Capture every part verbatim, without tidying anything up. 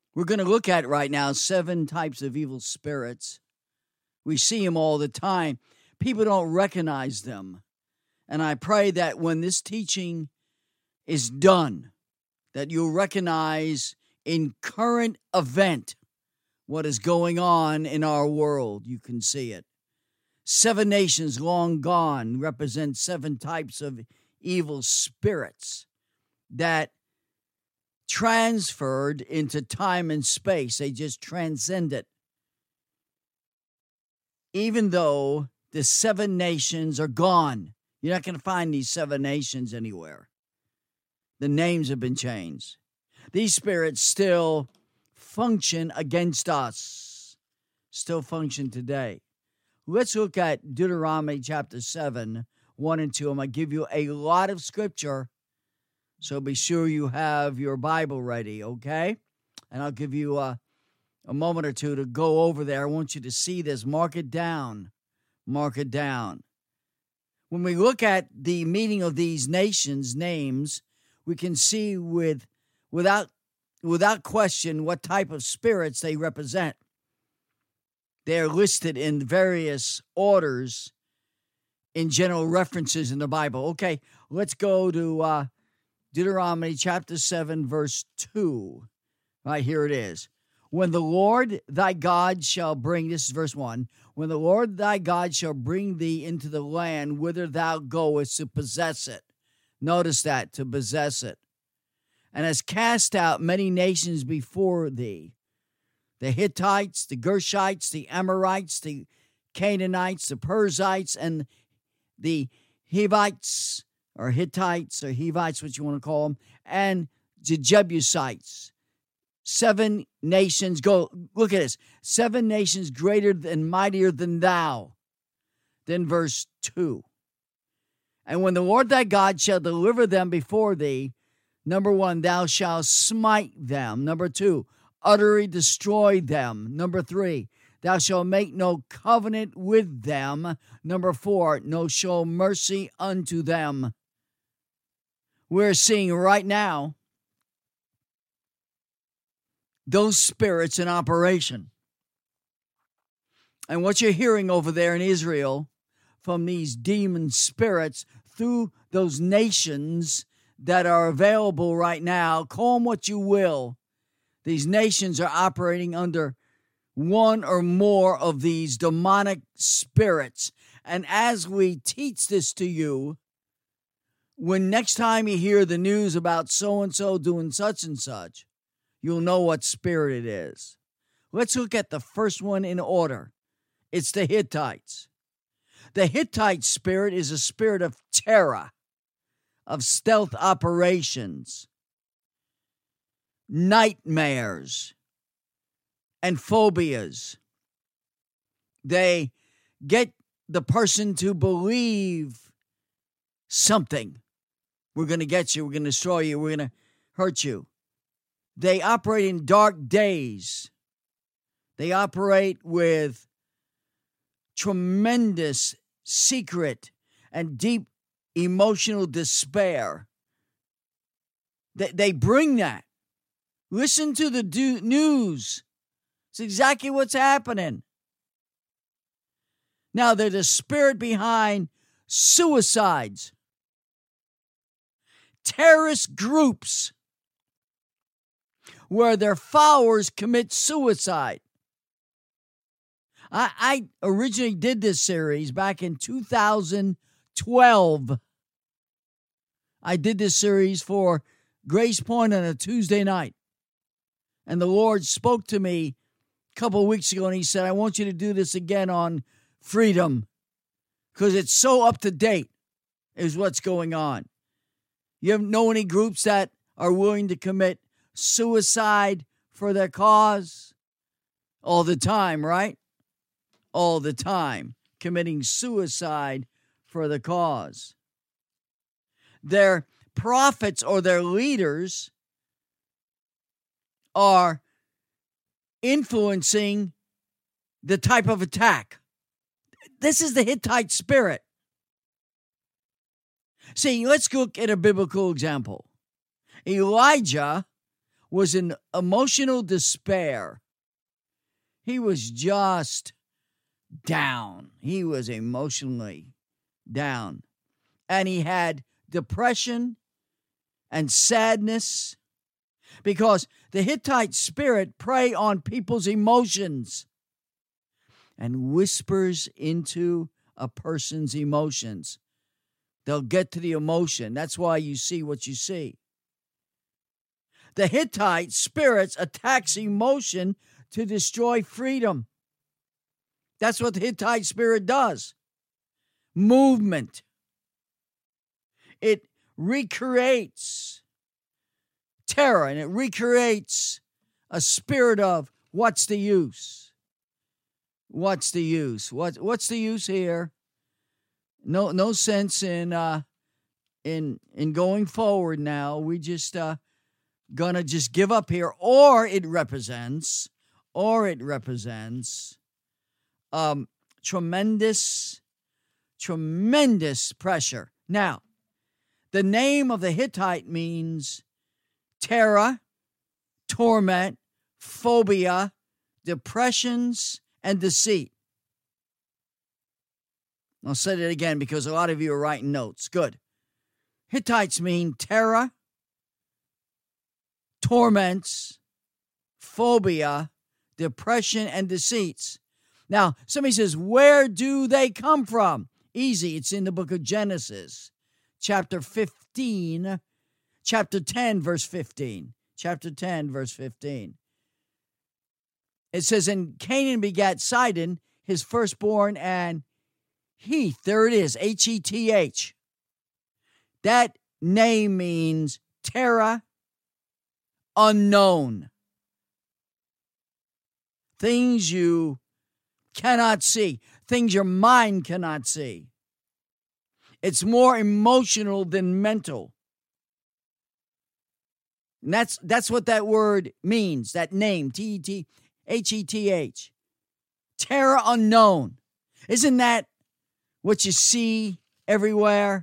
We're going to look at right now seven types of evil spirits. We see them all the time. People don't recognize them. And I pray that when this teaching is done, that you'll recognize in current event what is going on in our world. You can see it. Seven nations long gone represent seven types of evil spirits that transferred into time and space. They just transcend it. Even though the seven nations are gone, you're not going to find these seven nations anywhere. The names have been changed. These spirits still function against us, still function today. Let's look at Deuteronomy chapter seven, one and two. I'm going to give you a lot of scripture, so be sure you have your Bible ready, okay? And I'll give you a, a moment or two to go over there. I want you to see this. Mark it down. Mark it down. When we look at the meaning of these nations' names, we can see with without without question what type of spirits they represent. They are listed in various orders in general references in the Bible. Okay, let's go to uh, Deuteronomy chapter seven, verse two. Right, here it is. When the Lord thy God shall bring, this is verse one, when the Lord thy God shall bring thee into the land whither thou goest to possess it. Notice that, to possess it. And has cast out many nations before thee. The Hittites, the Gershites, the Amorites, the Canaanites, the Perizzites, and the Hivites, or Hittites, or Hivites, what you want to call them, and the Jebusites. Seven nations, go, look at this. Seven nations greater and mightier than thou. Then verse two. And when the Lord thy God shall deliver them before thee, number one, thou shalt smite them. Number two, utterly destroy them. Number three, thou shalt make no covenant with them. Number four, no show mercy unto them. We're seeing right now those spirits in operation. And what you're hearing over there in Israel from these demon spirits through those nations that are available right now, call them what you will, these nations are operating under one or more of these demonic spirits. And as we teach this to you, when next time you hear the news about so-and-so doing such and such, you'll know what spirit it is. Let's look at the first one in order. It's the Hittites. The Hittite spirit is a spirit of terror, of stealth operations, nightmares, and phobias. They get the person to believe something. We're going to get you. We're going to destroy you. We're going to hurt you. They operate in dark days. They operate with tremendous secret and deep emotional despair. They, they bring that. Listen to the do- news. It's exactly what's happening. Now, they're the spirit behind suicides, terrorist groups, where their followers commit suicide. I, I originally did this series back in two thousand twelve. I did this series for Grace Point on a Tuesday night. And the Lord spoke to me a couple of weeks ago, and he said, I want you to do this again on freedom, because it's so up to date is what's going on. You have know any groups that are willing to commit suicide for their cause? All the time, right? All the time, committing suicide for the cause. Their prophets or their leaders are influencing the type of attack. This is the Hittite spirit. See, let's look at a biblical example. Elijah was in emotional despair. He was just down. He was emotionally down. And he had depression and sadness because the Hittite spirit prey on people's emotions and whispers into a person's emotions. They'll get to the emotion. That's why you see what you see. The Hittite spirits attacks emotion to destroy freedom. That's what the Hittite spirit does. Movement. It recreates terror, and it recreates a spirit of what's the use? What's the use? What what's the use here? No no sense in uh in in going forward now. We just uh gonna just give up here. Or it represents, or it represents um tremendous, tremendous pressure. Now, the name of the Hittite means terror, torment, phobia, depressions, and deceit. I'll say it again because a lot of you are writing notes. Good. Hittites mean terror, torments, phobia, depression, and deceits. Now, somebody says, where do they come from? Easy. It's in the book of Genesis, chapter fifteen, chapter ten, verse fifteen. Chapter ten, verse fifteen. It says, and Canaan begat Sidon, his firstborn, and Heth. There it is, H E T H. That name means terror, unknown. Things you cannot see. Things your mind cannot see. It's more emotional than mental. And that's that's what that word means, that name, T E T H E T H. Terror unknown. Isn't that what you see everywhere?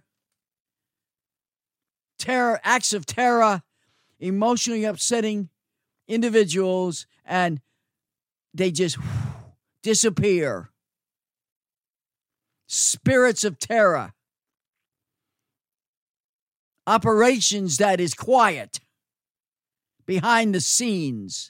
Terror, acts of terror, emotionally upsetting individuals, and they just disappear. Spirits of terror. Operations that is quiet. Behind the scenes.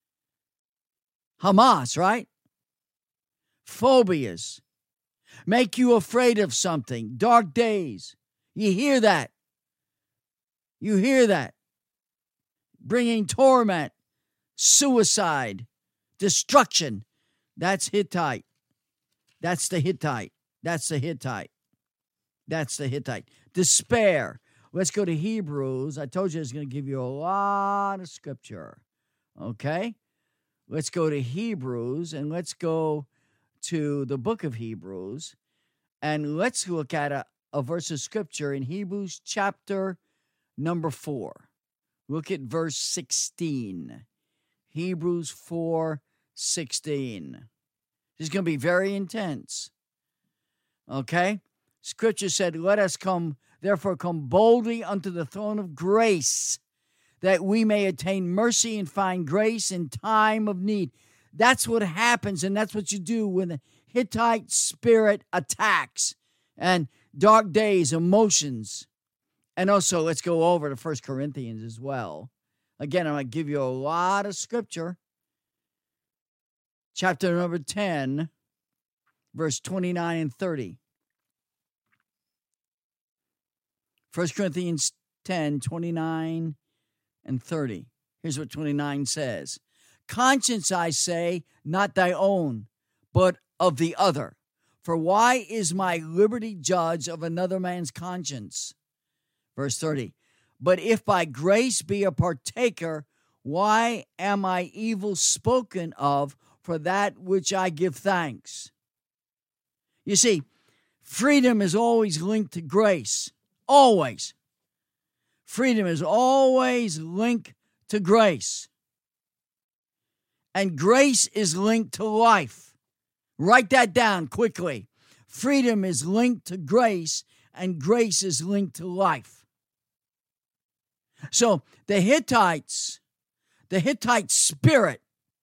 Hamas, right? Phobias. Make you afraid of something. Dark days. You hear that. You hear that. Bringing torment, suicide, destruction. That's Hittite. That's the Hittite. That's the Hittite. That's the Hittite. Despair. Let's go to Hebrews. I told you I was going to give you a lot of scripture. Okay? Let's go to Hebrews, and let's go to the book of Hebrews, and let's look at a, a verse of scripture in Hebrews chapter number four. Look at verse sixteen. Hebrews four sixteen. This is going to be very intense. Okay? Scripture said, let us come, therefore come boldly unto the throne of grace, that we may attain mercy and find grace in time of need. That's what happens, and that's what you do when the Hittite spirit attacks, and dark days, emotions. And also, let's go over to First Corinthians as well. Again, I'm going to give you a lot of scripture. Chapter number ten, verse twenty-nine and thirty. First Corinthians ten, twenty-nine and thirty. Here's what twenty-nine says. Conscience, I say, not thy own, but of the other. For why is my liberty judged of another man's conscience? Verse thirty. But if by grace be a partaker, why am I evil spoken of for that which I give thanks? You see, freedom is always linked to grace. Always. Freedom is always linked to grace. And grace is linked to life. Write that down quickly. Freedom is linked to grace, and grace is linked to life. So the Hittites The Hittite spirit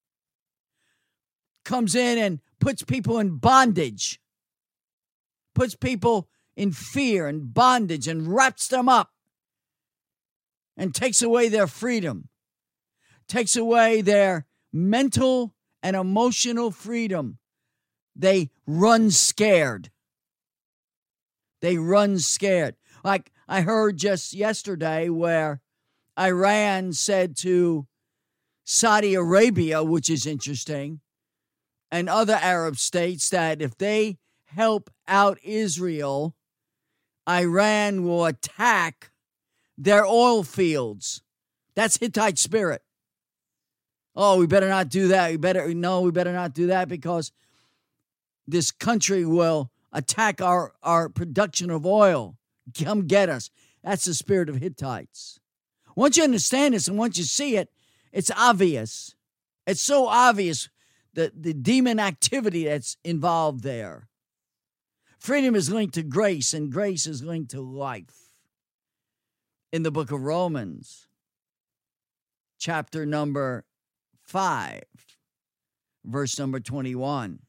comes in and puts people in bondage, puts people in fear and bondage and wraps them up and takes away their freedom, takes away their mental and emotional freedom. They run scared. They run scared. Like I heard just yesterday where Iran said to Saudi Arabia, which is interesting, and other Arab states that if they help out Israel, Iran will attack their oil fields. That's Hittite spirit. Oh, we better not do that. We better, no, we better not do that because this country will attack our, our production of oil. Come get us. That's the spirit of Hittites. Once you understand this and once you see it, it's obvious. It's so obvious the, the demon activity that's involved there. Freedom is linked to grace, and grace is linked to life. In the book of Romans, chapter number five, verse number twenty-one,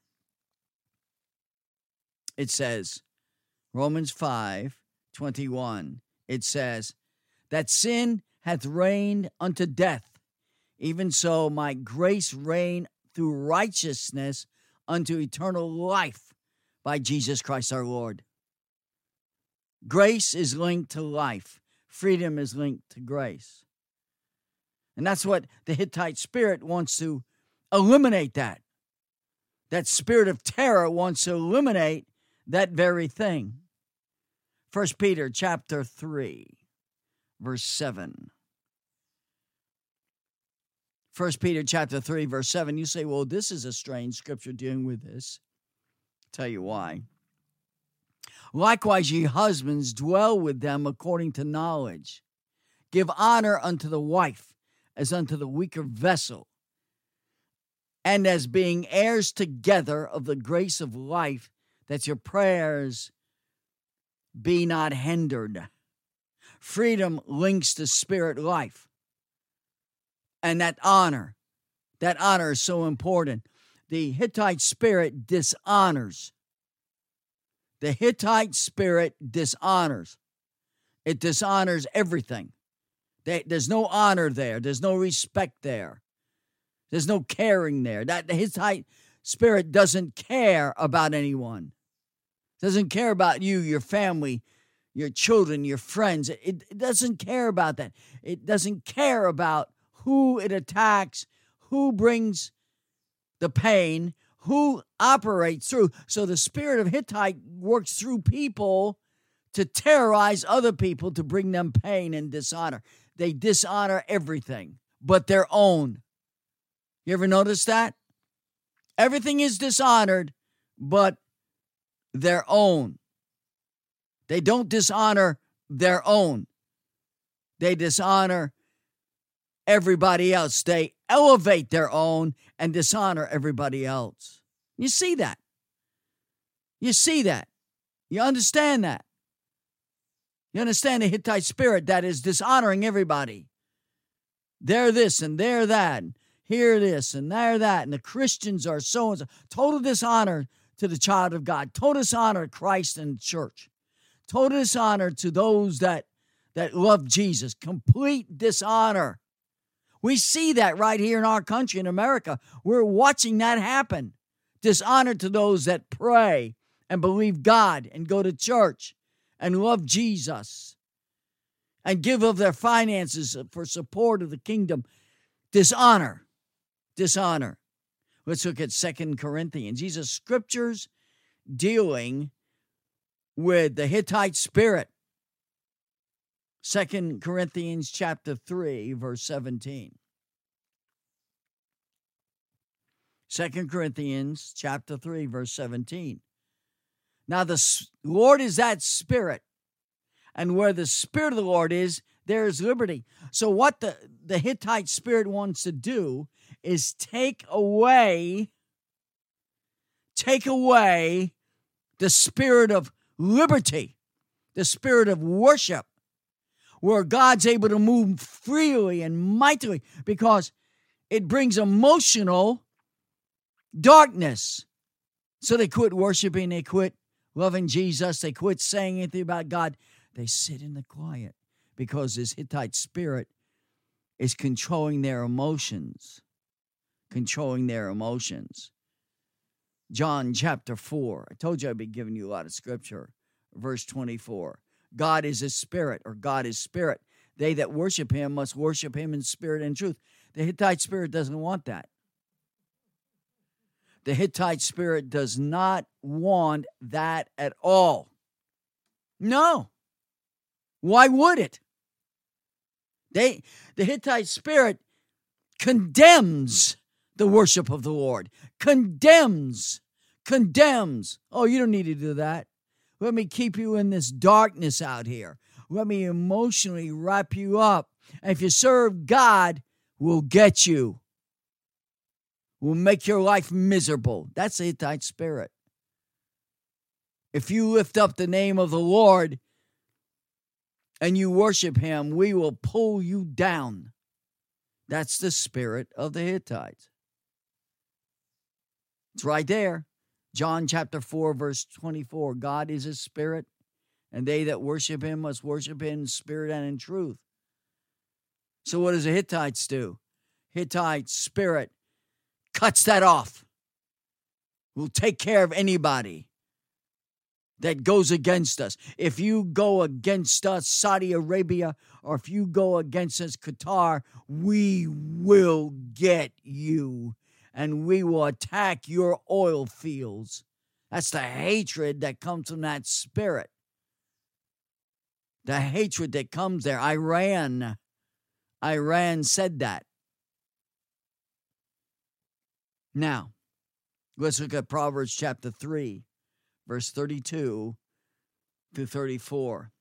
it says, Romans five, twenty-one, it says, that sin hath reigned unto death, even so my grace reign through righteousness unto eternal life by Jesus Christ our Lord. Grace is linked to life. Freedom is linked to grace. And that's what the Hittite spirit wants to eliminate that. That spirit of terror wants to eliminate that very thing. First Peter chapter three, verse seven. First Peter chapter three, verse seven. You say, well, this is a strange scripture dealing with this. I'll tell you why. Likewise, ye husbands, dwell with them according to knowledge. Give honor unto the wife as unto the weaker vessel, and as being heirs together of the grace of life, that your prayers be not hindered. Freedom links to spirit life. And that honor, that honor is so important. The Hittite spirit dishonors. The Hittite spirit dishonors. It dishonors everything. There's no honor there. There's no respect there. There's no caring there. That the Hittite spirit doesn't care about anyone. Doesn't care about you, your family, your children, your friends. It, it doesn't care about that. It doesn't care about who it attacks, who brings the pain, who operates through. So the spirit of Hittite works through people to terrorize other people, to bring them pain and dishonor. They dishonor everything but their own. You ever notice that? Everything is dishonored but their own. They don't dishonor their own. They dishonor everybody else. They elevate their own and dishonor everybody else. You see that. You see that. You understand that. You understand the Hittite spirit that is dishonoring everybody. They're this and they're that. And here this and there that. And the Christians are so and so. Total dishonor to the child of God. Total dishonor to Christ and the church. Total dishonor to those that, that love Jesus. Complete dishonor. We see that right here in our country, in America. We're watching that happen. Dishonor to those that pray and believe God and go to church and love Jesus and give of their finances for support of the kingdom. Dishonor. Dishonor. Let's look at Second Corinthians. These are scriptures dealing with the Hittite spirit. Second Corinthians chapter three, verse seventeen. Second Corinthians chapter three, verse seventeen. Now the Lord is that spirit, and where the spirit of the Lord is, there is liberty. So what the, the Hittite spirit wants to do is take away, take away the spirit of liberty, the spirit of worship, where God's able to move freely and mightily, because It brings emotional darkness. So they quit worshiping, they quit loving Jesus, they quit saying anything about God. They sit in the quiet because this Hittite spirit is controlling their emotions. Controlling their emotions. John chapter four. I told you I'd be giving you a lot of scripture. Verse twenty-four. God is a spirit, or God is spirit. They that worship him must worship him in spirit and truth. The Hittite spirit doesn't want that. The Hittite spirit does not want that at all. No. Why would it? They, the Hittite spirit condemns the worship of the Lord. Condemns. Condemns. Oh, you don't need to do that. Let me keep you in this darkness out here. Let me emotionally wrap you up. And if you serve God, we'll get you. We'll make your life miserable. That's the Hittite spirit. If you lift up the name of the Lord and you worship him, we will pull you down. That's the spirit of the Hittites. It's right there. John chapter four, verse twenty-four. God is a spirit, and they that worship him must worship him in spirit and in truth. So what does the Hittites do? Hittite spirit cuts that off. We'll take care of anybody that goes against us. If you go against us, Saudi Arabia, or if you go against us, Qatar, we will get you, and we will attack your oil fields. That's the hatred that comes from that spirit. The hatred that comes there. Iran, Iran said that. Now, let's look at Proverbs chapter three, verse thirty-two through thirty-four.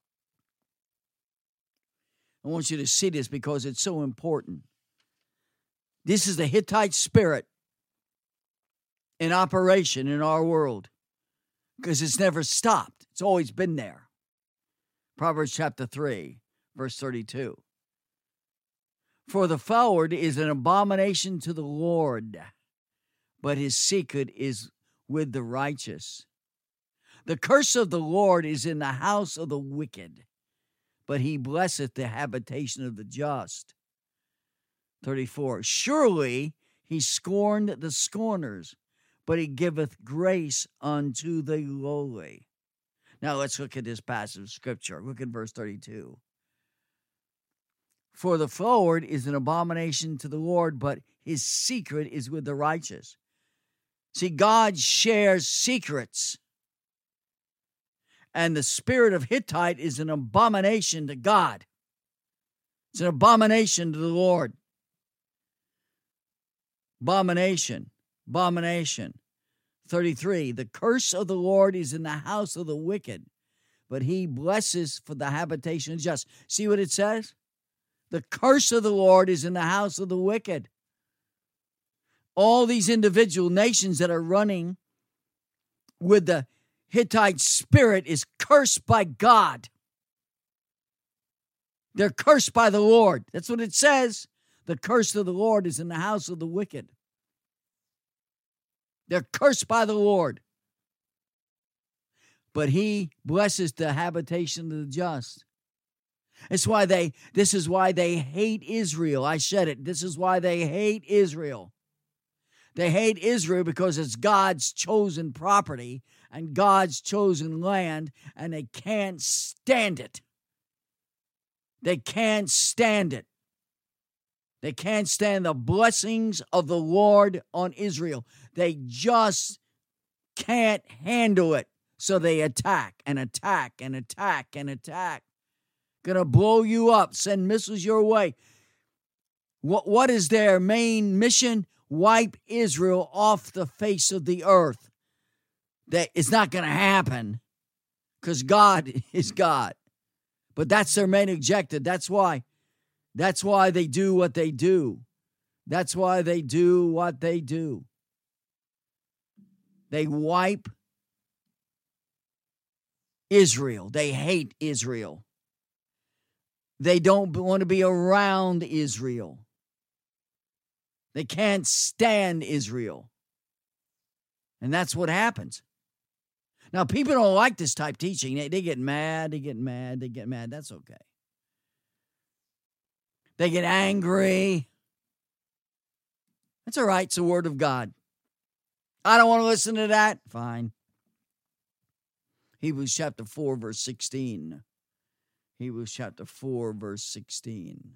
I want you to see this because it's so important. This is the Hittite spirit in operation in our world because it's never stopped. It's always been there. Proverbs chapter three, verse thirty-two. For the forward is an abomination to the Lord, but his secret is with the righteous. The curse of the Lord is in the house of the wicked, but he blesseth the habitation of the just. thirty-four. Surely he scorned the scorners, but he giveth grace unto the lowly. Now let's look at this passage of scripture. Look at verse thirty-two. For the forward is an abomination to the Lord, but his secret is with the righteous. See, God shares secrets. And the spirit of Hittite is an abomination to God. It's an abomination to the Lord. Abomination. Abomination. thirty-three. The curse of the Lord is in the house of the wicked, but he blesses for the habitation of the just. See what it says? The curse of the Lord is in the house of the wicked. All these individual nations that are running with the Hittite spirit is cursed by God. They're cursed by the Lord. That's what it says. The curse of the Lord is in the house of the wicked. They're cursed by the Lord. But he blesses the habitation of the just. It's why they, this is why they hate Israel. I said it. This is why they hate Israel. They hate Israel because it's God's chosen property and God's chosen land, and they can't stand it. They can't stand it. They can't stand the blessings of the Lord on Israel. They just can't handle it. So they attack and attack and attack and attack. Gonna blow you up, send missiles your way. What, what is their main mission? Wipe Israel off the face of the earth. That it's not going to happen because God is God. But that's their main objective. That's why. That's why they do what they do. That's why they do what they do. They wipe Israel. They hate Israel. They don't want to be around Israel. They can't stand Israel. And that's what happens. Now, people don't like this type of teaching. They, they get mad, they get mad, they get mad. That's okay. They get angry. That's all right. It's the word of God. I don't want to listen to that. Fine. Hebrews chapter four, verse sixteen. Hebrews chapter four, verse sixteen.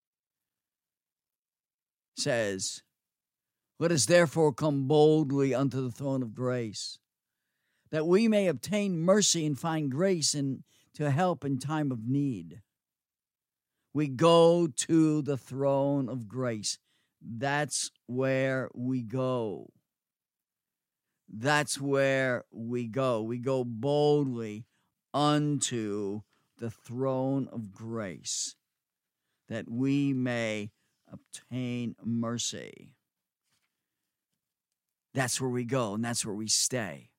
Says, let us therefore come boldly unto the throne of grace, that we may obtain mercy and find grace in, to help in time of need. We go to the throne of grace. That's where we go. That's where we go. We go boldly unto the throne of grace, that we may obtain mercy. That's where we go, and that's where we stay.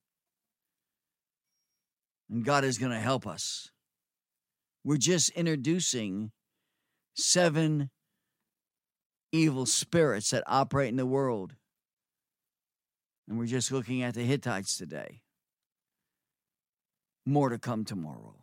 And God is going to help us. We're just introducing seven evil spirits that operate in the world. And we're just looking at the Hittites today. More to come tomorrow.